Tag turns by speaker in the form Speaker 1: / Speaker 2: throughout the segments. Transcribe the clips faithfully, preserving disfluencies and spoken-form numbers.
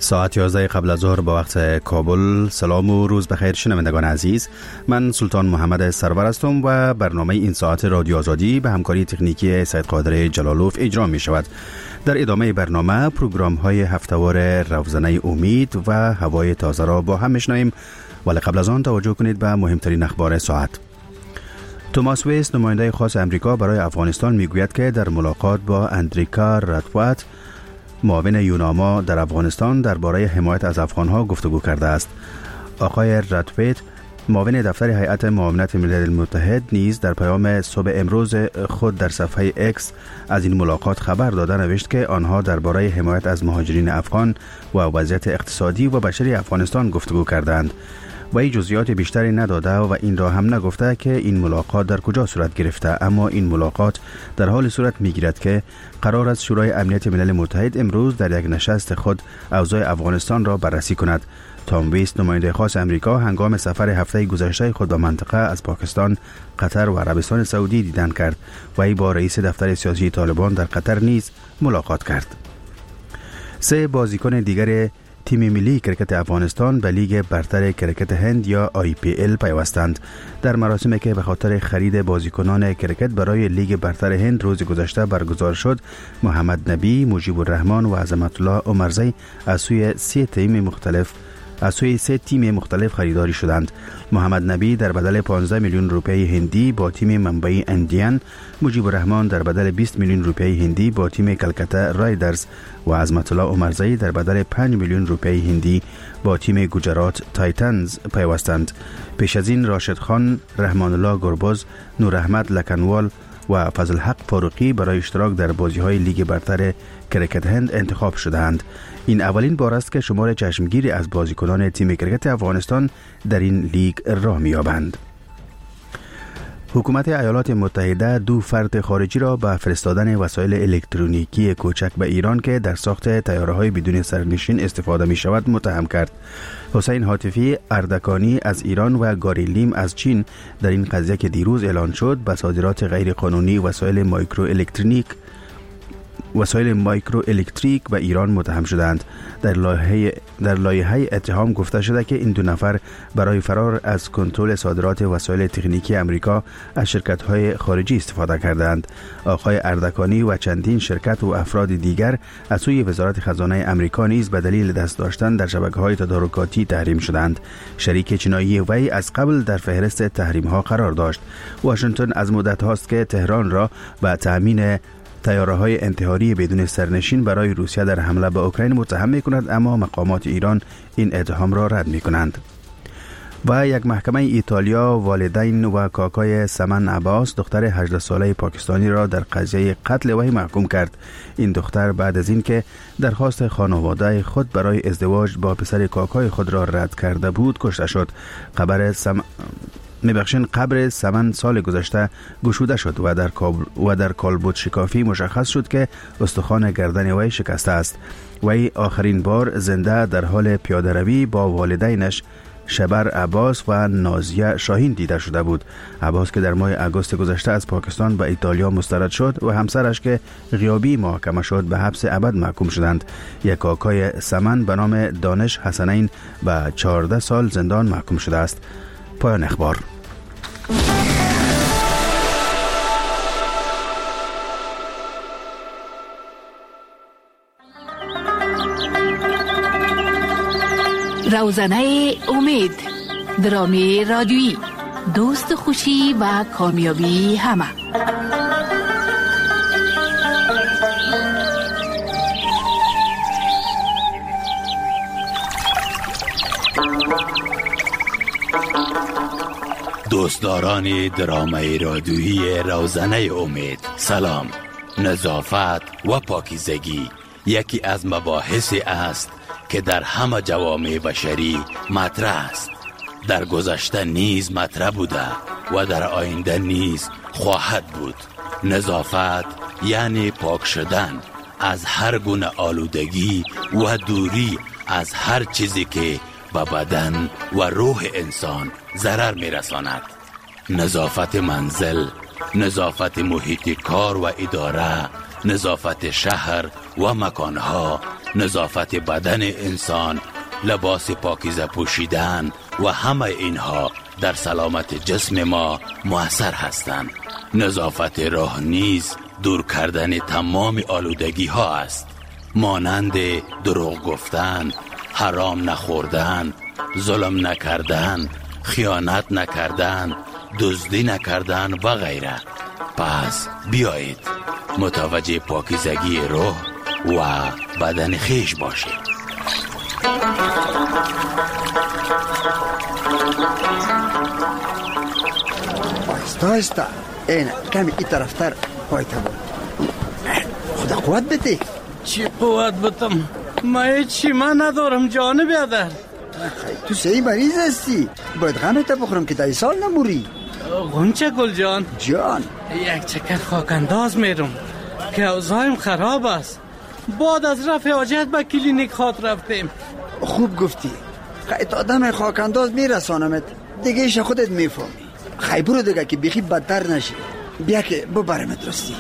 Speaker 1: ساعت یازده قبل از ظهر با وقت کابل. سلام و روز بخیر شنوندگان عزیز، من سلطان محمد سرور هستم و برنامه این ساعت رادیو آزادی به همکاری تکنیکی سید قادر جلالوف اجرا می شود. در ادامه برنامه پروگرام های هفته‌وار روزنه امید و هوای تازه را با هم میشنویم، ولی قبل از آن توجه کنید به مهمترین اخبار ساعت. توماس ویس، نماینده خاص امریکا برای افغانستان، میگوید که در ملاقات با اندریکا راتوات، معاون یوناما در افغانستان، درباره حمایت از افغانها گفتگو کرده است. آقای راتوات، معاون دفتر هیئت معاونت ملل متحد، نیز در پیام صبح امروز خود در صفحه اکس از این ملاقات خبر داده نوشت که آنها درباره حمایت از مهاجرین افغان و وضعیت اقتصادی و بشری افغانستان گفتگو کردند. و این جزئیات بیشتری نداده و این را هم نگفته که این ملاقات در کجا صورت گرفته، اما این ملاقات در حال صورت میگیرد که قرار است شورای امنیت ملل متحد امروز در یک نشست خود اوضاع افغانستان را بررسی کند. تام ویس، نماینده خاص امریکا، هنگام سفر هفته گذشته خود به منطقه از پاکستان، قطر و عربستان سعودی دیدن کرد و ای با رئیس دفتر سیاسی طالبان در قطر نیز ملاقات کرد. سه بازیکن دیگر تیم ملی کرکت افغانستان به لیگ برتر کرکت هند یا آی پی ال پیوستند. در مراسمی که به خاطر خرید بازیکنان کرکت برای لیگ برتر هند روز گذشته برگزار شد، محمد نبی، مجیب الرحمان و عظمت الله عمرزی از سوی سه تیم مختلف از سوی سه تیم مختلف خریداری شدند. محمد نبی در بدل پانزده میلیون روپیه هندی با تیم منبعی اندیان، مجیب الرحمان در بدل بیست میلیون روپیه هندی با تیم کلکتا رایدرز و عظمت الله عمرزی در بدل پنج میلیون روپیه هندی با تیم گوجرات تایتنز پیوستند. پیش از این راشد خان، رحمان الله گربز، نور احمد لکنوال و فضل حق فاروقی برای اشتراک در بازی‌های لیگ برتر کرکت هند انتخاب شدند. این اولین بار است که شمار چشمگیری از بازیکنان تیم کرکت افغانستان در این لیگ راه می‌یابند. حکومت ایالات متحده دو فرد خارجی را به فرستادن وسایل الکترونیکی کوچک به ایران که در ساخت طیاره‌های بدون سرنشین استفاده می‌شود متهم کرد. حسین حاتفی اردکانی از ایران و گاری لیم از چین در این قضیه که دیروز اعلان شد به صادرات غیرقانونی وسایل مایکرو الکترونیک وسایل مایکرو الکتریک به ایران متهم شدند. در لایحه در لایحه اتهام گفته شده که این دو نفر برای فرار از کنترل صادرات وسایل تکنیکی امریکا از شرکت‌های خارجی استفاده کردند. آقای اردکانی و چندین شرکت و افراد دیگر از سوی وزارت خزانه امریکا نیز به دلیل دست داشتن در شبکه‌های تدارکاتی تحریم شدند. شریک چینایی وی از قبل در فهرست تحریم‌ها قرار داشت. واشنگتن از مدت هاست که تهران را به تأمین طیاره‌های انتحاری بدون سرنشین برای روسیه در حمله به اوکراین متهم می‌کند، اما مقامات ایران این اتهام را رد می‌کنند. و یک محکمه ایتالیا والدین و کاکای سمن عباس، دختر هجده ساله پاکستانی را در قضیه قتل وی محکوم کرد. این دختر بعد از اینکه درخواست خانواده خود برای ازدواج با پسر کاکای خود را رد کرده بود کشته شد. خبر سم... میبخشین قبر سمن سال گذشته گشوده شد و در کابل و در کالبد شکافی مشخص شد که استخوان گردن وی شکسته است. وی آخرین بار زنده در حال پیاده روی با والدینش شبر عباس و نازیه شاهین دیده شده بود. عباس که در ماه اگست گذشته از پاکستان به ایتالیا مسترد شد و همسرش که غیابی محاکمه شد به حبس ابد محکوم شدند. یک کاکای سمن به نام دانش حسنین به چهارده سال زندان محکوم شده است. پایان اخبار.
Speaker 2: روزنه امید، درامی رادیویی، دوست خوشی و کامیابی همه.
Speaker 3: دوستداران درامای رادیویی روزنه امید، سلام. نظافت و پاکیزگی یکی از مباحثی است که در همه جوامع بشری مطرح است. در گذشته نیز مطرح بوده و در آینده نیز خواهد بود. نظافت یعنی پاک شدن از هر گونه آلودگی و دوری از هر چیزی که به بدن و روح انسان ضرر می‌رساند. نظافت منزل، نظافت محیط کار و اداره، نظافت شهر و مکانها، نظافت بدن انسان، لباس پاکیزه پوشیدن و همه اینها در سلامت جسم ما مؤثر هستند. نظافت راه نیز دور کردن تمام آلودگی ها است، مانند دروغ گفتن، حرام نخوردن، ظلم نکردن، خیانت نکردن، دزدی نکردن و غیره. پس بیایید متوجه پاکیزگی روح و بدن خیش باشید.
Speaker 4: آیستا آیستا اینه کمی ای طرفتر پایتا بود. خدا قوت بده.
Speaker 5: چی قوت بدم؟ من چی من ندارم جان بیادر.
Speaker 4: تو سهی مریض هستی، باید غمت بخورم که دایی سال نموری.
Speaker 5: غنچه گل جان
Speaker 4: جان
Speaker 5: یک چکر خاک انداز میرم که اوضاعم خراب است. بعد از رفع حاجت به کلینیک خاط رفتیم.
Speaker 4: خوب گفتی، خیلی آدم خاک انداز میرسانمت دیگه ایش خودت میفهمی. خیلی برو دیگه که بیخی بدتر نشی. بیا که ببرمت راستی.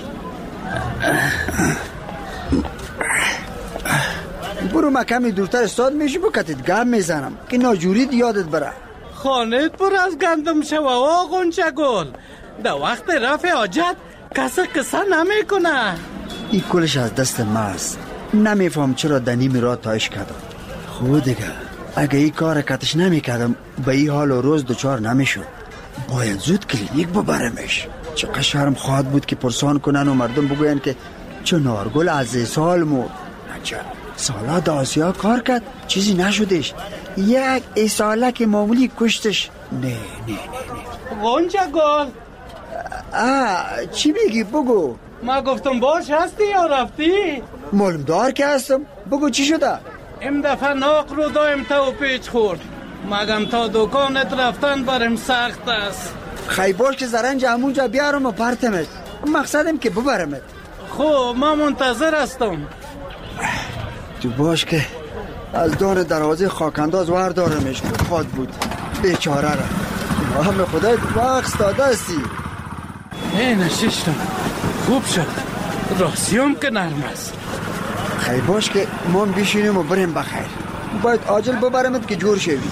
Speaker 4: برو ما کمی دورتر استاد میشی بکتت گم میزنم که ناجورید یادت بره.
Speaker 5: خانت پر از گندم شوه و غنچه گل. در وقت رفع حاجت کسی قصه نمیکنه.
Speaker 4: این کلش از دست ما است. نمیفهم چرا دنیم را تایش کردم. خود دیگه اگه این کار کتش نمیکردم به این حال و روز دوچار نمیشد. باید زود کلینیک ببرمش. چقدر شرم خواهد بود که پرسان کنن و مردم بگوین که چه نارگل از سال مرد. نچه سالا دا آسیا کار کرد چیزی نشدش. یک ای ساله که معمولی کشتش. نه نه نه نه
Speaker 5: غنچه گل
Speaker 4: آه چی میگی بگو.
Speaker 5: ما گفتم باش هستی یا رفتی؟
Speaker 4: معلوم دار که هستم. بگو چی شده؟
Speaker 5: ام دفعه ناق رو دایم تا و پیچ خورد. مگم تا دکانت رفتن برم سخت است.
Speaker 4: خیلی باش که زرنج همونجا بیارم و پرتمت. مقصدم که ببرمت.
Speaker 5: خب ما منتظر هستم.
Speaker 4: تو باش که از دار دروازه خاکنداز وردارمش خواد بود. بیچاره را همه خدای وقت داده هستی.
Speaker 5: این ششتم خوب شد. راسیوم که نرم است.
Speaker 4: خیلی باش که ما بیشینیم و بریم بخیر. باید عاجل ببرمت که جور شوی.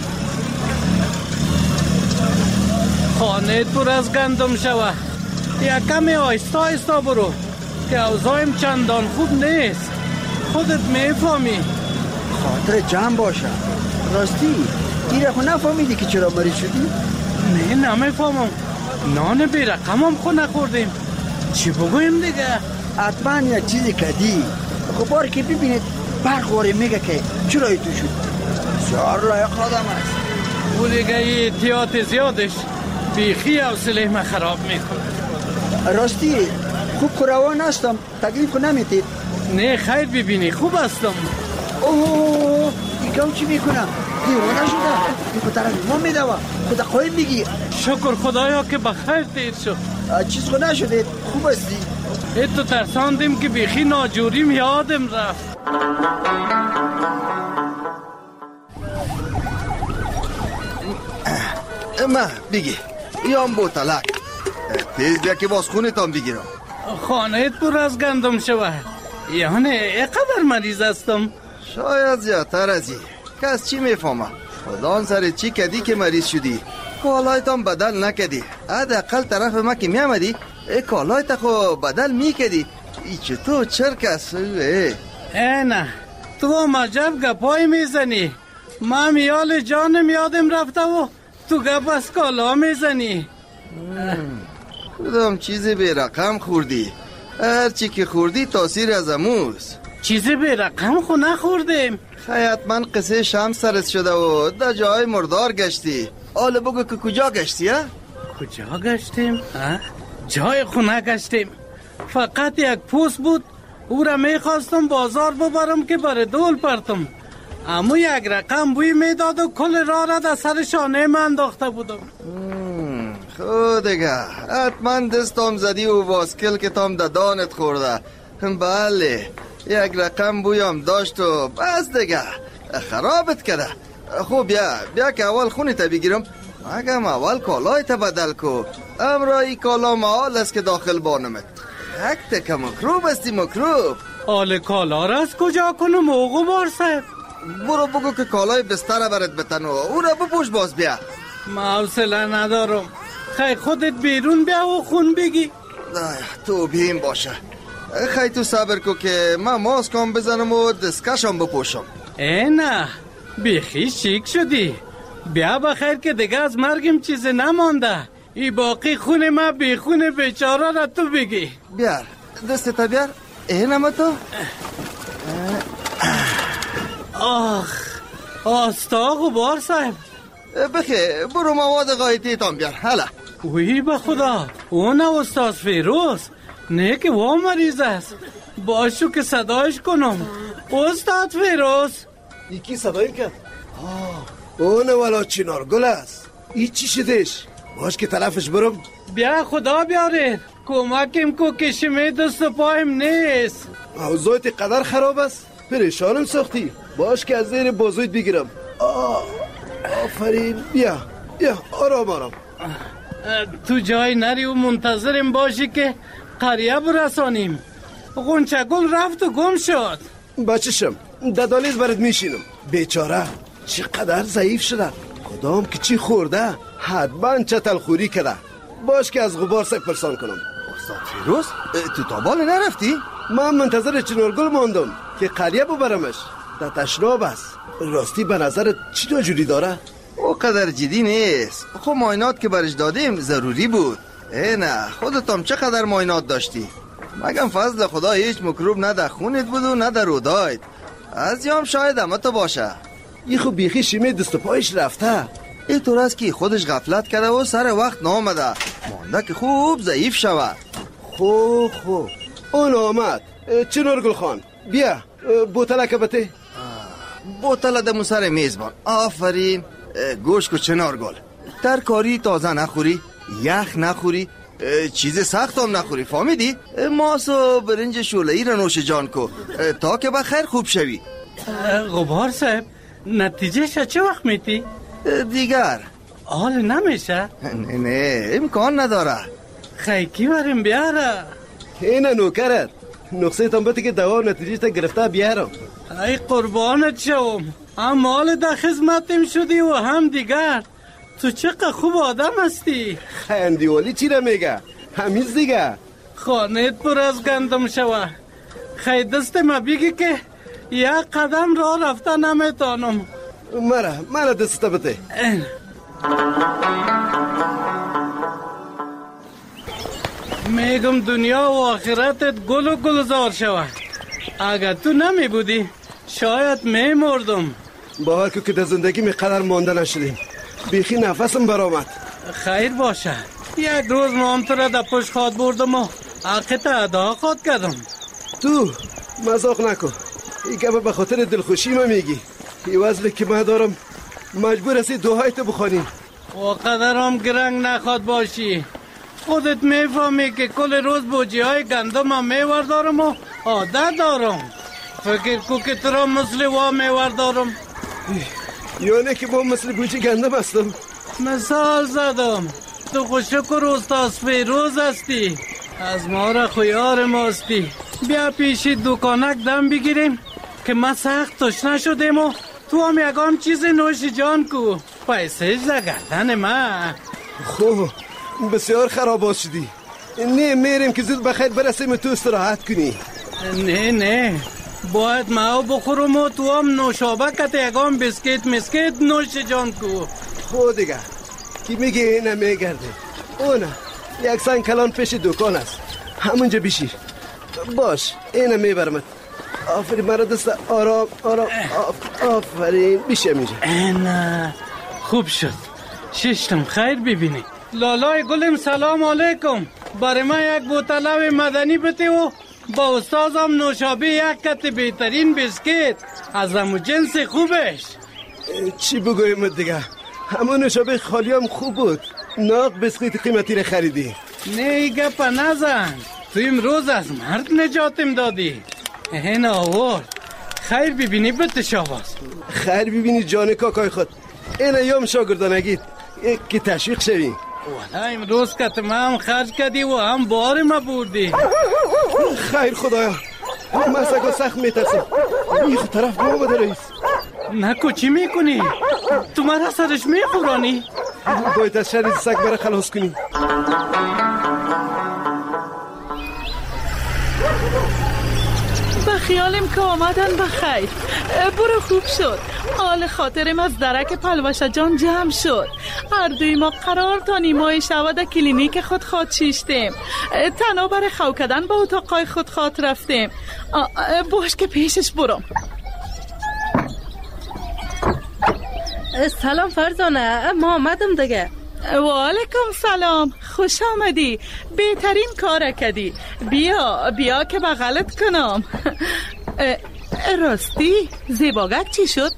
Speaker 5: خانه پر از گندم شوه. یک کمی آیستا آیستا برو که اوضاعم چندان خوب نیست. خودت میفهمی.
Speaker 4: خاطر جمع باشه. راستی ایره خو نفهمیدی که چرا مریض شدی؟
Speaker 5: نه نمیفهمم. نان بی رقمم خو نخوردیم. چی بگویم دیگه؟
Speaker 4: حتما یک چیزی کدی. خب بار که ببینید برخوری میگه که چرا تو شد. بسیار لایق آدم است.
Speaker 5: او دیگه احتیاط زیادش بیخی حوصله ما خراب میکنه.
Speaker 4: راستی خوب روان هستم. تکلیف خو نمیتید؟
Speaker 5: نه خیر ببینی خوب هستم.
Speaker 4: اوه دیگم چی میکنم؟ دیوانه شده. دیگه طرف ما میدوه. خدا قوی میگی.
Speaker 5: شکر خدایا که بخیر دیر شد.
Speaker 4: چیز خو نشده. خوب هستی؟
Speaker 5: ایتو ترساندیم که بیخی ناجوریم یادم رفت.
Speaker 6: اما بگی یام بوتلک تیز بیا که باز خونتان بگیرم.
Speaker 5: خانه پر از گندم شوه. یعنی اقدر مریض هستم؟
Speaker 6: شاید زیادتر از این. کس چی میفهمه؟ خدا سر چی کدی که مریض شدی؟ کالایتان بدل نکدی. حداقل طرف ما که میامدی ای کالایت خو بدل میکدی. ای چطور چرک است؟ ای
Speaker 5: نه تو مجب گپای میزنی. من میال جانم یادم رفته و تو گپ از کالا میزنی.
Speaker 6: کدام چیزی به رقم خوردی؟ هر چی که خوردی تاثیر از اموز.
Speaker 5: چیزی به رقم خو نخوردیم.
Speaker 6: خیلی من قصه شم سرت شده و در جای مردار گشتی. حالا بگو که کجا گشتی ها؟
Speaker 5: کجا گشتیم؟ جای خو نگشتیم. فقط یک پوست بود. او را میخواستم بازار ببرم که بر دول پرتم. اما یک رقم بوی میداد و کل راه را در سر شانه من انداخته بودم.
Speaker 6: خود دیگه حتما دستم زدی و واسکل که تام در دانت خورده. بله یک رقم بویم داشت و بس دیگه خرابت کرده. خوب بیا بیا که اول خونی تا بگیرم. اگم اول کالای تا بدل کو. امرایی کالا محال است که داخل بانمت. یک تک مکروب استی مکروب.
Speaker 5: حال کالا را از کجا کنم او غبار صاحب؟
Speaker 6: برو بگو که کالای بستر برات بتنو، او را بپوش باز بیا.
Speaker 5: ما حوصله ندارم. خی خودت بیرون بیا و خون بگی.
Speaker 6: تو بیم باشه. خی تو صبر کو که من ماسکم بزنم و دستکشم بپوشم.
Speaker 5: ای نه بیخی شیک شدی. بیا بخیر که دیگه از مرگم چیزی نمانده. ای باقی خون ما بی خون بیچاره را تو بگی.
Speaker 6: بیار دستتا بیار. اینم تو.
Speaker 5: آخ آستا غبار صاحب.
Speaker 6: بخی برو مواد غایتی تام بیار. حالا
Speaker 5: وی به خدا اون استاد فیروز نه که وا مریض است. باشو که صدایش کنم. استاد فیروز.
Speaker 7: یکی صدایم کرد. اون والا چنار گل است. ای چی شدش؟ باش که طرفش برم.
Speaker 5: بیا خدا بیاره کمکم کو که شمی دست و پایم نیست.
Speaker 7: اوضاعت قدر خراب است. پریشانم ساختی. باش که از زیر بازویت بگیرم. آه. آفرین. بیا بیا آرام آرام.
Speaker 5: تو جای نری و منتظرم باشی که قریه برسانیم. غنچه گل رفت و گم شد.
Speaker 7: بچشم ددالیز برات میشینم. بیچاره چقدر ضعیف شده. کدام که چی خورده حتما چتل خوری کرده. باش که از غبار سک پرسان کنم.
Speaker 6: استاد فیروز تو تابال نرفتی؟
Speaker 7: من منتظر چنارگل ماندم که قریه ببرمش. در تشناب است. راستی به نظر چی جوری داره؟
Speaker 6: او قدر جدی نیست. خب ماینات که برش دادیم ضروری بود. ای نه خودتم چقدر ماینات داشتی؟ مگم فضل خدا هیچ مکروب نه در خونت بود و نه در رودایت. از یام شاید همه تو باشه.
Speaker 7: ای خب بیخی شیمه دست پایش رفته.
Speaker 6: ای طور است که خودش غفلت کرده و سر وقت نامده. مانده که خوب ضعیف شود.
Speaker 7: خوب خوب اون آمد. چنارگل خان بیا بوتل کبته.
Speaker 6: بوتل دمو سر میزبان. آفرین. گوش کو چنارگل ترکاری تازه نخوری، یخ نخوری، چیز سخت هم نخوری. فهمیدی؟ ماس و برنج شوله‌ای را نوش جان کو تا که بخیر خوب شوی.
Speaker 5: غبار صاحب نتیجه چه وقت میتی؟
Speaker 6: دیگر
Speaker 5: حال نمیشه؟
Speaker 6: نه نه امکان نداره.
Speaker 5: خیکی بریم بیاره.
Speaker 7: اینه نوکرت نقصه تنبتی که دوا نتیجه تا گرفته بیارم.
Speaker 5: ای قربانت شوم. هم مال در خدمتم شدی و هم دیگر. تو چقدر خوب آدم هستی.
Speaker 7: خندیوالی چی را میگه؟ همیز دیگه
Speaker 5: خانت پر از گندم شوه. خی دست ما بگی که یک قدم را رفته نمیتانم.
Speaker 7: مرا مرا دست بده.
Speaker 5: میگم دنیا و آخرتت گل و گلزار شوه. اگر تو نمی بودی شاید می مردم.
Speaker 7: باور که در زندگی می قدر مانده نشدیم. بیخی نفسم برآمد.
Speaker 5: خیر باشه. یک روز ما تو را در پشت خواد بردم و حقت ادا خواد کردم.
Speaker 7: تو مزاق نکن. این گفت به خاطر دلخوشی ما میگی. این وزلی که من دارم مجبور هستی دوهای تو بخوانی.
Speaker 5: و قدرم گرنگ نخواد باشی. خودت میفهمی که کل روز بوجی های گندم هم میوردارم و عادت دارم. فکر کو که تو را مثل وا میوردارم.
Speaker 7: یعنی که ما مثل بوجی گندم هستم.
Speaker 5: مثال زدم. تو خوشکر استاد فیروز هستی. از ما را خویار ماستی. بیا پیشی دکانک دم بگیریم که ما سخت تشنه شدیم و تو هم یکم چیز نوش جان کو. پیسه زگردن ما.
Speaker 7: خوب بسیار خراب شدی. نه میریم که زود بخیر برسیم تو استراحت کنی.
Speaker 5: نه نه باید ما بخورم و تو هم نوشابه کت یکم بسکیت مسکیت نوش جان کو.
Speaker 7: خود دیگه کی میگه اینه میگرده. اونه یک سنگ کلان پیش دکان است. همونجا بیشی. باش اینه میبرمت. آفرین مرا دست آرام آرام آف آفرین بیشه میشه.
Speaker 5: نه خوب شد. ششتم خیر ببینی. لالای گلم سلام علیکم. برای ما یک بوتل مدنی بده و با استازم نوشابه یک کت بهترین بسکیت از همون جنس خوبش.
Speaker 7: چی بگویم دیگه؟ همون نوشابه خالی هم خوب بود. ناق بسکیت قیمتی رو خریدی.
Speaker 5: نه گپ نزن. تو امروز از مرد نجاتم دادی. این آورد. خیر ببینی بده شاباس.
Speaker 7: خیر ببینی جان کاکای خود. این ایام شاگردانگید که تشویق شوی.
Speaker 5: والا امروز که ما هم خرج کردی و هم بار ما بردی.
Speaker 7: خیر خدایا من سگا سخت میترسم. این خود طرف با آمده رئیس.
Speaker 5: نکو چی میکنی؟ تو مرا سرش میخورانی؟
Speaker 7: باید از شر سگ برای خلاص کنی.
Speaker 8: به خیالم که آمدن بخیر. برو خوب شد. حال خاطرم از درک پلوشه جان جمع شد. هر دوی ما قرار تا نیمای شود کلینیک خود خواد شیشتیم. تنها برای خو کردن به اتاقای خود خواد رفتیم. باش که پیشش برم.
Speaker 9: سلام فرزانه، ما آمدم دیگه.
Speaker 8: و علیکم سلام، خوش آمدی. بهترین کار کردی. بیا بیا که بغلت کنم. راستی زیباگک چی شد؟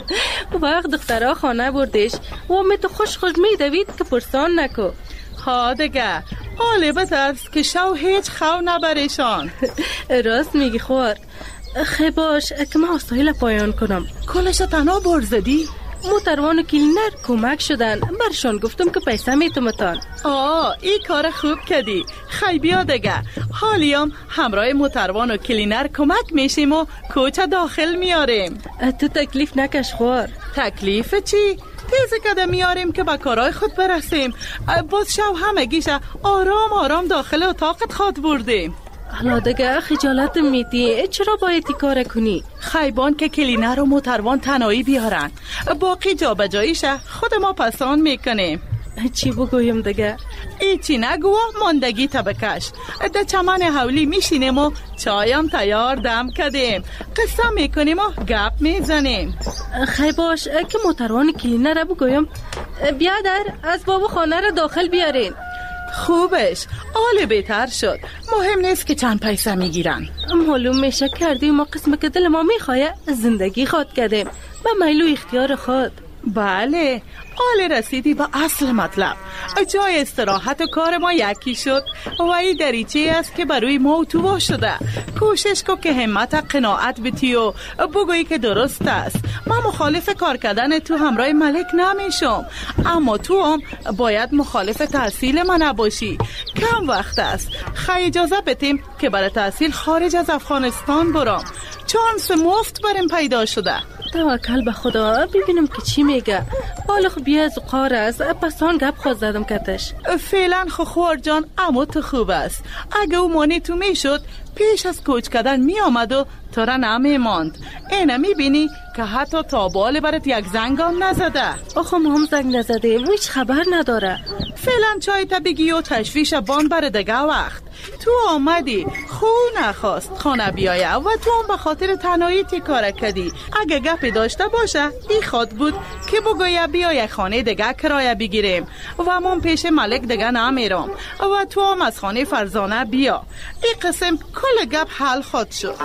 Speaker 9: وقت دخترها خانه بردش و می تو خوش خوش می دوید که پرسان نکو.
Speaker 8: ها دیگه حالی بترس که شو هیچ خو نبریشان.
Speaker 9: راست میگی خوار. خیلی باش که من آسایل پایان کنم.
Speaker 8: کلش تنها برزدی؟
Speaker 9: موتروان و کلینر کمک شدن. برشان گفتم که پیسه میتومتان.
Speaker 8: آه ای کار خوب کردی. خیلی بیا دیگه. حالیم همراه موتروان و کلینر کمک میشیم و کوچه داخل میاریم.
Speaker 9: تو تکلیف نکش خوار.
Speaker 8: تکلیف چی؟ تیزه کده میاریم که با کارهای خود برسیم. باز شو همگیشه آرام آرام داخل اتاقت خواد بردیم.
Speaker 9: حالا دیگه خجالت میدی. چرا باید کار کنی؟
Speaker 8: خیبان که کلینر و موتروان تنهایی بیارن. باقی جا بجاییشه خود ما پسان میکنیم.
Speaker 9: چی بگویم دیگه؟
Speaker 8: ایچی نگو ماندگی تا بکش. ده چمن حولی میشینیم و چایم تیار دم کردیم. قصه میکنیم و گپ میزنیم.
Speaker 9: خیلی باش که موتروان کلینر رو بگویم بیادر از بابا خانه رو داخل بیارین.
Speaker 8: خوبش حال بهتر شد. مهم نیست که چند پیسه میگیرن.
Speaker 9: معلوم میشه کردیم ما قسم که دل ما میخواه زندگی خواد کردیم با میلو اختیار خود.
Speaker 8: بله حال رسیدی به اصل مطلب. جای استراحت و کار ما یکی شد و این دریچه است که بروی ما تو شده. کوشش کو که همت قناعت بتی و بگویی که درست است. من مخالف کار کردن تو همراه ملک نمیشم، اما تو هم باید مخالف تحصیل من نباشی. کم وقت است. خیلی اجازه بتیم که برای تحصیل خارج از افغانستان برم. چانس مفت برم پیدا شده.
Speaker 9: توکل به خدا ببینم که چی میگه. حالا خب بیا از قار است پسان گپ خود زدم کتش.
Speaker 8: فعلا خو خوار جان اما تو خوب است. اگه او مانی تو میشد پیش از کوچ کردن می آمد و تو را نمی ماند. اینه می بینی که حتی تابال برات یک زنگ هم نزده.
Speaker 9: آخه ما هم زنگ نزده و هیچ خبر نداره.
Speaker 8: فعلا چای تا بگی و تشویش بان بر دگه وقت. تو آمدی خو نخواست خانه بیایه و تو هم به خاطر تنهایی تی کار کردی. اگه گپی داشته باشه ای خود بود که بگویه بیایه خانه دگه کرایه بگیریم و من پیش ملک دگه نمیرم و تو هم از خانه فرزانه بیا. ای قسم کل گپ حل خود شد.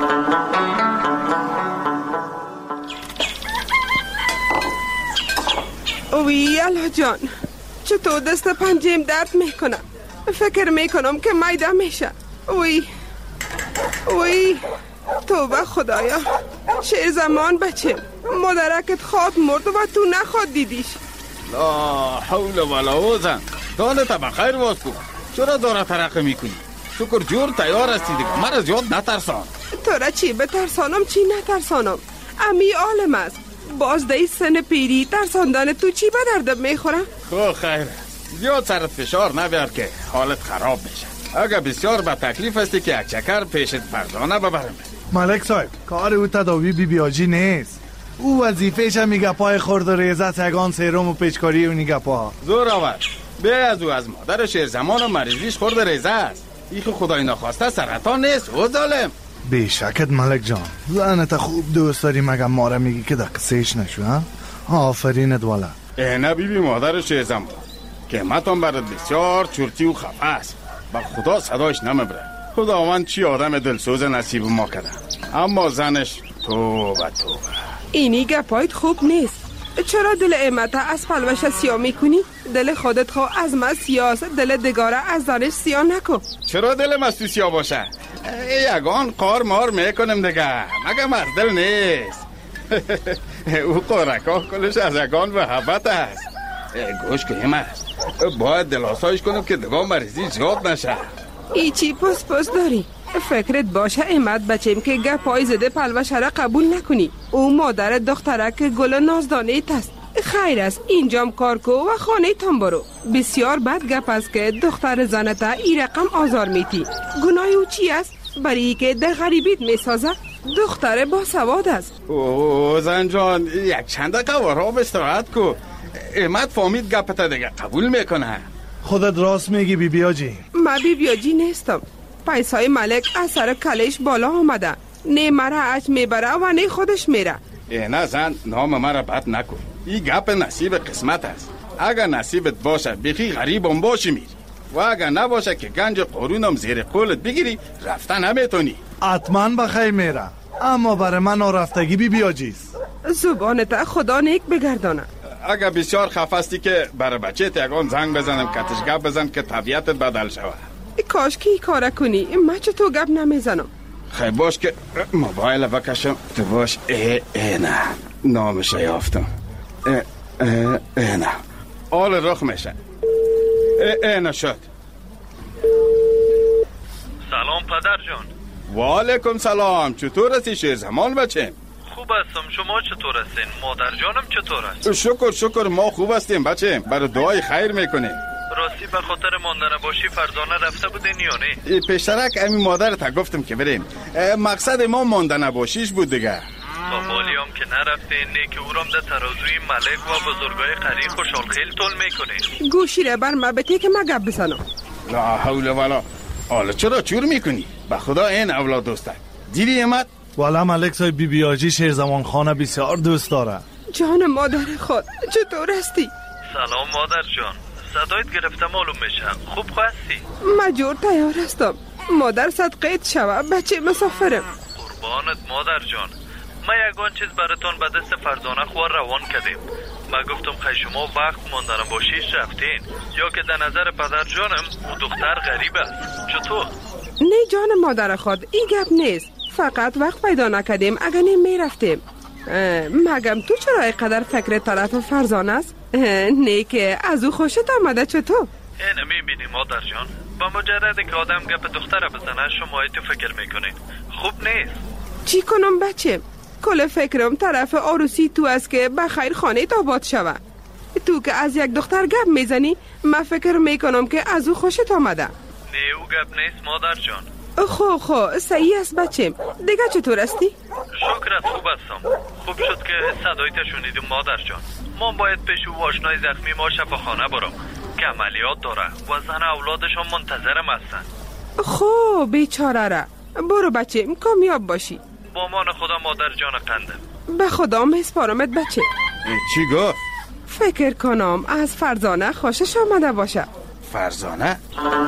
Speaker 10: اوی الله جان چطور دست پنجم درد میکنه. فکر میکنم که میده میشه. اوی اوی توبه خدایا. شیر زمان بچه مادرکت خواد مرد و تو نخواد دیدیش.
Speaker 3: لا حول ولا قوة. دانت بخیر باز کن. چرا داره ترقه میکنی؟ شکر جور تیار هستی دیگه. مرا زیاد نترسان.
Speaker 10: تو را چی بترسانم چی نترسانم؟ امی عالم است. باز دای سن پیری ترساندن تو چی به دردم میخوره؟
Speaker 3: خب خیر. زیاد سرت فشار نبیار که حالت خراب میشه. اگه بسیار با تکلیف هستی که یک چکر پیشت فرزانه ببرم.
Speaker 11: ملک صاحب کار او تداوی بی بیاجی نیست. او وظیفه‌ش میگه پای خورد و ریزه سگان سیروم و پیچکاری و نیگه پا.
Speaker 3: زور آور. به از او از مادر شیر زمان و مریضیش خورد ریزه است. ایخو خدای نخواسته سرطان نیست او ظالم.
Speaker 11: بیشکت ملک جان. زنت خوب دوست داری مگه ما را میگی که در قصهش نشو ها؟ آفرینت والا.
Speaker 3: اینه بی بی مادر شیر زمان که متان برد بسیار چورتی و خفه است. با خدا صدایش نمیبره. خداوند چی آدم دلسوز نصیب ما کرده. اما زنش توبه توبه.
Speaker 10: اینی گپایت خوب نیست. چرا دل امت از پلوش سیاه میکنی؟ دل خودت خواه از من سیاه است. دل دگاره از زنش سیاه نکن.
Speaker 3: چرا دل مستو سیاه باشه؟ یگان قار مار میکنم دیگه. مگه مرد دل نیست. او قارکاه کلش از یگان و حبت است. گوش کنیم است. باید دل آسایش کنم که دگاه مریضی زیاد نشه.
Speaker 10: ای چی پس پس داری؟ فکرت باشه احمد بچیم که گپای زده پلوشه را قبول نکنی. او مادر دختره که گل نازدانه است. خیر است اینجام کار کو و خانه تان برو. بسیار بد گپ است که دختر زنتا این رقم آزار میتی. گناه او چی است؟ برای که در غریبیت میسازه. دختر با سواد است.
Speaker 12: اوه زن جان یک چند دقیقه ورا استراحت کو. احمد فهمید گپت دیگه قبول میکنه.
Speaker 11: خودت راست میگی بی بی آجی.
Speaker 10: ما بی بی آجی نیستم. پیسای ملک از سر کلش بالا آمده. نه مرا اچ میبره و نه خودش میره.
Speaker 12: نه زن نام مرا بد نکن. این گپ نصیب قسمت است. اگر نصیبت باشه بخی غریبم باشی میری و اگر نباشه که گنج قرونم زیر قولت بگیری رفته نمیتونی.
Speaker 11: حتما بخیر میره اما برای من رفتگی بی بی آجیست.
Speaker 10: زبانت خدا نیک بگردانه.
Speaker 12: اگر بسیار خفستی که برای بچه تیگان زنگ بزنم کتش گپ بزن که طبیعتت بدل شود.
Speaker 10: کاش که ای کاره کنی. من چه تو گپ نمیزنم.
Speaker 12: خیلی باش که موبایل بکشم تو باش. اه اه نه نامش یافتم. اه اه اه نه آل رخ میشه. اه اه نشد.
Speaker 13: سلام پدر جان.
Speaker 12: و علیکم سلام. چطور هستی شیر زمان بچه؟
Speaker 13: خوب هستم. شما چطور هستین؟ مادر جانم چطور است؟
Speaker 12: شکر شکر ما خوب هستیم بچه. برای دعای خیر میکنیم.
Speaker 13: راستی به خاطر ماندن باشی فرزانه رفته بودین یا نه؟
Speaker 12: پیشترک امی مادرت گفتم که بریم. مقصد ما ماندن باشیش بود دیگه.
Speaker 13: با بالیام که نرفتین نه که او رام ده ترازوی ملک و بزرگای قری خوشحال خیل تول میکنین.
Speaker 10: گوشی را بر مبتی که ما گپ بزنم.
Speaker 12: لا حول ولا. حالا چرا چور میکنی؟ به خدا این اولاد دوسته. دیدی احمد؟
Speaker 11: والا ملک صاحب بی بی آجی شیرزمان خانه بسیار دوست داره.
Speaker 10: جان مادر خود چطور هستی؟
Speaker 13: سلام مادر جان. صدایت گرفته معلوم میشه. خوب هستی؟
Speaker 10: مجور تیار هستم. مادر صدقیت شوه بچه مسافرم.
Speaker 13: قربانت مادر جان. ما یگان چیز براتون به دست فرزانه خوار روان کردیم. ما گفتم خیلی شما وقت ماندن باشیش رفتین یا که در نظر پدر جانم او دختر غریب است. چطور؟
Speaker 10: نه جان مادر خود این گپ نیست. فقط وقت پیدا نکردیم اگر نمی میرفتیم. مگم تو چرا اینقدر فکر طرف فرزانه است؟ نه که از او خوشت آمده چطور؟
Speaker 13: اینه میبینی مادر جان. با مجرد که آدم گپ دختر بزنه شما تو فکر میکنین. خوب نیست.
Speaker 10: چی کنم بچه؟ کل فکرم طرف عروسی تو است که بخیر خانه آباد شوه. تو که از یک دختر گپ میزنی من فکر میکنم که از او خوشت آمده.
Speaker 13: نه او گپ نیست مادر جان.
Speaker 10: خو خو صحیح است بچه. دیگه چطور هستی؟
Speaker 13: شکرت خوب هستم. خوب شد که صدایت شنیدم مادر جان. ما باید پیش او آشنای زخمی ما شفاخانه برم که عملیات داره و زن اولادشان منتظرم هستن.
Speaker 10: خو بیچاره را. برو بچه کامیاب باشی.
Speaker 13: با مان خدا مادر جان قندم.
Speaker 10: به خدا مسپارمت بچه.
Speaker 12: چی گفت؟
Speaker 10: فکر کنم از فرزانه خوشش آمده باشه.
Speaker 12: فرزانه؟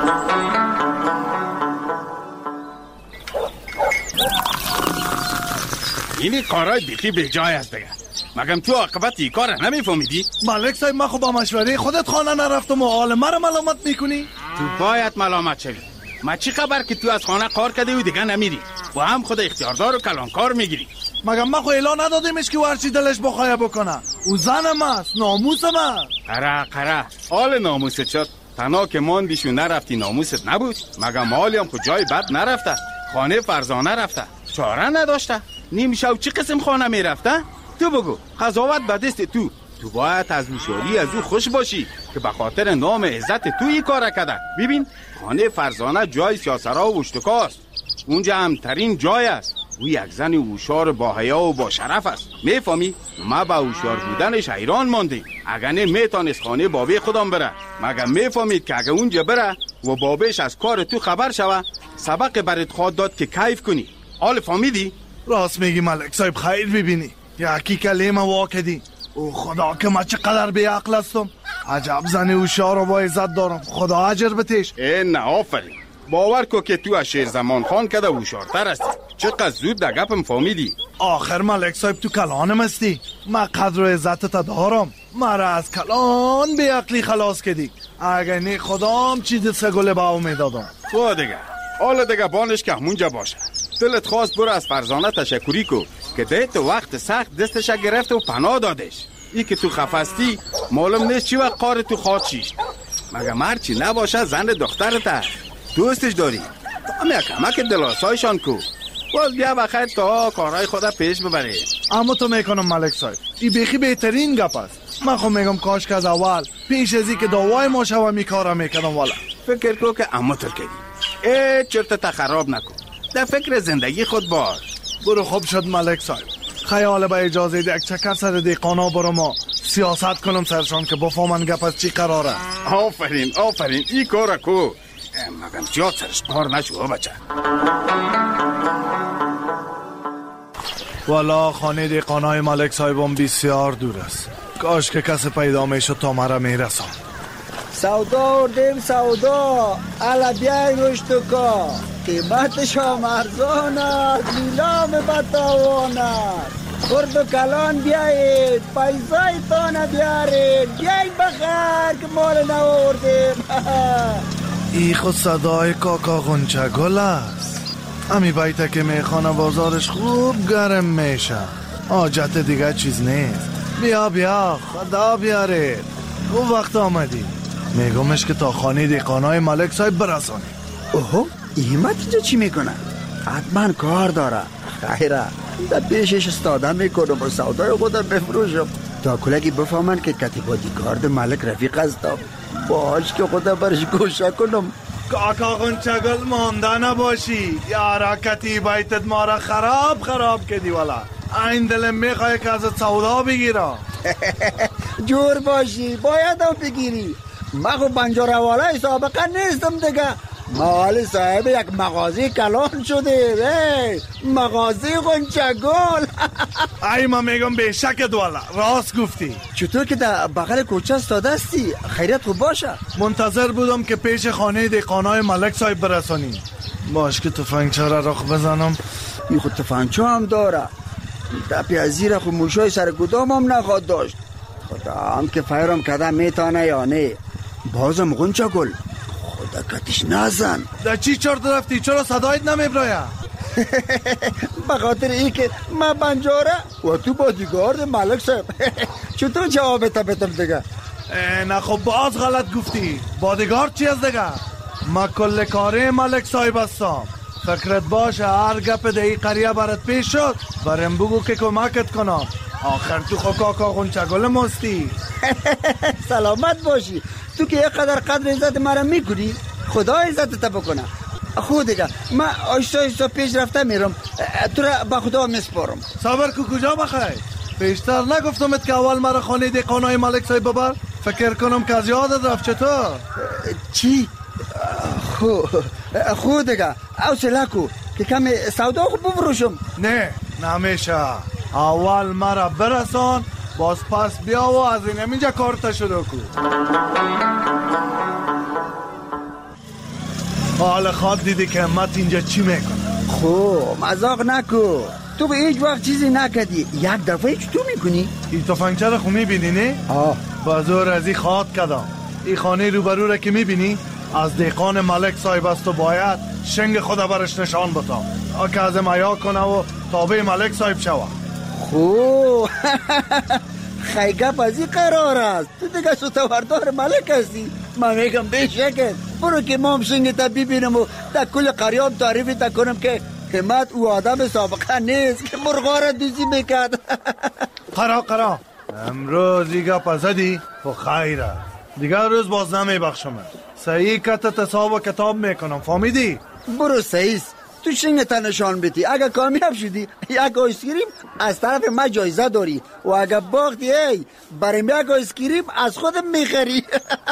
Speaker 12: اینی کارای بیخی به جای است دیگه. مگم تو عاقبت این کار نمیفهمیدی؟
Speaker 11: ملک صاحب من خب با مشوره خودت خانه نرفتم و حال مرا ملامت میکنی؟
Speaker 12: تو باید ملامت شوی. ما چی خبر که تو از خانه کار کرده و دیگه نمیری و هم خود اختیاردار و کلانکار میگیری؟
Speaker 11: مگم من خو اعلان ندادیمش که هرچی دلش بخواه بکنه. او زنم است، ناموسم است.
Speaker 12: قره قره حال ناموست شد. تنها که ماندیشو نرفتی ناموست نبود؟ مگم حالی هم خود جای بد نرفته. خانه فرزانه رفته. چاره نداشته. نیم شو چی قسم خانه میرفته؟ تو بگو قضاوت به دست تو. تو باید از هوشیاری از او خوش باشی که به خاطر نام عزت تو این کار کرده. ببین خانه فرزانه جای سیاسرا و اشتکاست. اونجا همترین جای است. او یک زن هوشیار با حیا و با شرف است. میفهمی؟ ما با هوشیار بودنش حیران ماندیم. اگر نه میتونست خانه بابی خودم بره. مگر میفهمید که اگر اونجا بره و بابیش از کار تو خبر شوه سبق برات خواهد داد که کیف کنی. حال فهمیدی؟
Speaker 11: راست میگی ملک صاحب. خیر ببینی یکی کلمه واکدی. او خدا که من چقدر بی عقل هستم. عجب زن هوشیار و با عزت دارم. خدا اجر بتش.
Speaker 12: این آفرین. باور کو که تو از شیر زمان خان کده هوشیارتر هستی. چقدر زود در گپم فهمیدی.
Speaker 11: آخر ملک صاحب تو کلانم هستی. من قدر و عزتت دارم. مرا از کلان بی عقلی خلاص کردی. اگر نه خدام چیز سگل باو میدادم.
Speaker 12: تو دیگه حالا دیگه بانش که همونجا باشه. دلت خواست برو از فرزانه تشکری کو که ده تو وقت سخت دستش گرفت و پناه دادش. ای که تو خفستی معلوم نیست چی وقت قار تو خواد شیشت. مگه مرچی نباشه زن دخترت دوستش داری. تو هم یک کمک دلاسایشان کو. باز بیا بخیر تا کارهای خدا پیش ببری.
Speaker 11: اما تو میکنم ملک صاحب، این بیخی بهترین گپ است. من خود میگم کاش که از اول پیش ازی که دعوای ما شوه می کارا میکنم. والا
Speaker 12: فکر کو که اما تو کردی ای چرت تا خراب نکن، در فکر زندگی خود باش.
Speaker 11: برو خوب شد ملک صاحب. خیال به اجازه ده یک چکر سر دیقانا برو ما سیاست کنم سرشان که بفهمن گپ از چی قراره.
Speaker 12: آفرین آفرین این کار کو، مگم زیاد سرش بار نشو بچه.
Speaker 11: والا خانه دیقانای ملک صاحبم بسیار دور است. کاش که کسی پیدا میشد تا مرا میرسان.
Speaker 4: سودا اردیم سودا، الا بیای رشتوکا، قیمتش هم ارزان است، نیلام بتوان است. خرد و کلان بیایید، پیزای تانه بیارید، بیایید بخیر که مال نوردیم.
Speaker 11: ای خود صدای کاکا غنچه گل است. امی بیته که میخانه بازارش خوب گرم میشه، حاجت دیگه چیز نیست. بیا بیا خدا بیارید. او وقت آمدی میگمش که تا خانه دیقانای ملک صاحب برسانی.
Speaker 4: اوه ایمت اینجا چی میکنه؟ حتما کار داره. خیره در پیشش استاده میکنم و سودای خودم بفروشم تا کلگی بفهمن که کتیبادی کارد ملک رفیق هستم، باش که خودم برش گوشه کنم.
Speaker 11: کاکا غنچگل مانده نباشی، یارا کتیبایتت ما را خراب خراب کردی. والا این دلم میخواه که ازت سودا بگیرم.
Speaker 4: جور باشی باید هم بگیری. من خب بنجاره والا سابقه نیستم دیگه. مال صاحب یک مغازه کلان شده، مغازه غنچگل.
Speaker 11: ای ما میگم به شک والا راست گفتی.
Speaker 4: چطور که در بغل کوچه استاده استی؟ خیریت خوب باشه.
Speaker 11: منتظر بودم که پیش خانه دیقانای ملک صاحب برسانی. باش که تفنگچه را رخ بزنم.
Speaker 4: این خود تفنگچه هم داره، دپی از زیر خود موشای سر گدام هم نخواد داشت. خدا هم که فیرم کده میتانه یا نه. بازم غنچگل خدا کتش نزن.
Speaker 11: در چی چرت رفتی؟ چرا صدایت نمیبراید؟
Speaker 4: به خاطر ای که من بنجاره و تو بادیگارد ملک صاحب. چطور جوابت بتم دیگه؟
Speaker 11: نه خب باز غلط گفتی. بادیگارد چی از دیگه؟ ما کل کاره ملک صاحب هستم. فکرت باشه هر گپ دهی قریه برات پیش شد برم بگو که کمکت کنم. آخر تو خو کاکا غنچگل مستی.
Speaker 4: سلامت باشی. تو که یک قدر قدر عزت مرا میکنی خدا عزت تا بکنه. خود دیگه من آشتا آشتا پیش رفته میرم، تو را با خدا میسپارم.
Speaker 11: صبر کو کجا بخیر؟ پیشتر نگفتمت که اول مرا خانه دیقانای ملک صاحب ببر؟ فکر کنم که از یادت رفت. چطور؟
Speaker 4: چی؟ خو خود دیگه حوصله کو که کم سودا خود بفروشم.
Speaker 11: نه نمیشه، اول مرا برسان باز پس بیا و از این اینجا کارتا شروع کو. حال خواد دیدی که همت اینجا چی میکنه.
Speaker 4: خو مزاق نکو، تو به هیچ وقت چیزی نکدی، یک دفعه چی تو میکنی؟
Speaker 11: این تفنگچه را خو میبینی نه؟
Speaker 4: آه
Speaker 11: بازور از این خواد کدام. این خانه روبرو را که میبینی از دیقان ملک صاحب است و باید شنگ خدا برش نشان بتا که از میا کنه و تابع ملک صاحب شوه.
Speaker 4: خو خیگه پزی قرار است. تو دیگه ستوردار ملک هستی. من میگم بشکت برو که ما هم شنگ تا ببینم و در کل قریاب تعریفی تا کنم که همت او آدم سابقه نیست که مرغا را دوزی میکرد.
Speaker 11: قرا قرا امروز دیگه پزدی و خیره دیگه روز باز نمیبخشم. صحیح کت تصاب و کتاب میکنم، فهمیدی؟
Speaker 4: برو صحیح تو شنگ تا نشان بدی. اگه کامیاب شدی یک آیسکریم از طرف ما جایزه داری و اگه باختی ای بریم یک آیسکریم از خودم میخری.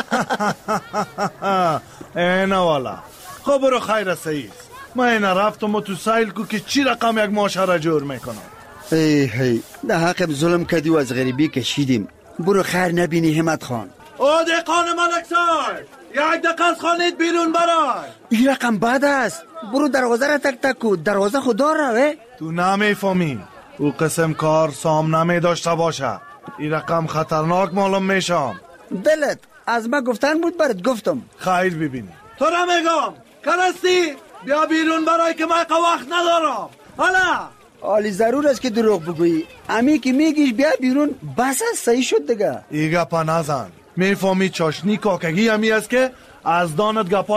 Speaker 11: اینه والا. خب برو خیر صحیح. من اینه رفتم و تو سایل کو که چی رقم یک معاشره جور میکنم.
Speaker 4: ای هی ده حقم ظلم کردی و از غریبی کشیدیم. برو خیر نبینی همت خان.
Speaker 11: او دیقان ملک صاحب یک دقیقه از خانهت بیرون برای.
Speaker 4: این رقم بد است. برو دروازه را تک تک کو. دروازه خدا را.
Speaker 11: تو نمیفهمی او قسم کار سام نمی داشته باشه. این رقم خطرناک معلوم میشم.
Speaker 4: دلت از ما گفتن بود برات گفتم.
Speaker 11: خیر ببینی تو را میگم کنستی بیا بیرون برای که من وقت ندارم. حالا
Speaker 4: حالی ضرور است که دروغ بگویی. امی که میگیش بیا بیرون بس است. صحیح شد دیگه.
Speaker 11: ایگه پا نزن. میفهمی چاشنی کاکگی همی است که از دانت گپا